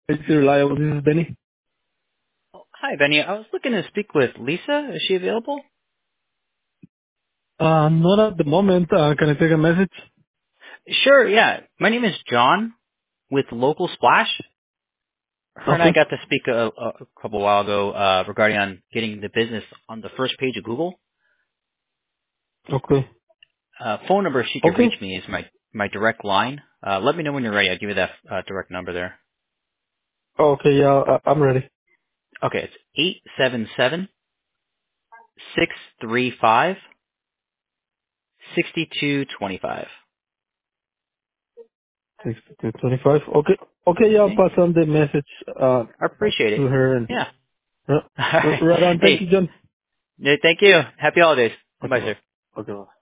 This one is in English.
It's reliable. This is Benny. Hi, Benny. I was looking to speak with Lisa. Is she available? Not at the moment. Can I take a message? Sure, yeah. My name is John with Local Splash. Her and I Okay. got to speak a couple while ago regarding on getting the business on the first page of Google. Okay. Phone number she could Okay. reach me is my direct line. Let me know when you're ready. I'll give you that direct number there. Okay. Yeah, I'm ready. Okay, it's 877-635-6225. 6:25. Okay. Okay. Yeah, I'll Okay. pass on the message I appreciate to it. her. And Yeah. uh, All right. right on. Thank Hey, you, John. thank you. Happy holidays. Okay. Bye, Bye. sir. Okay. Bye.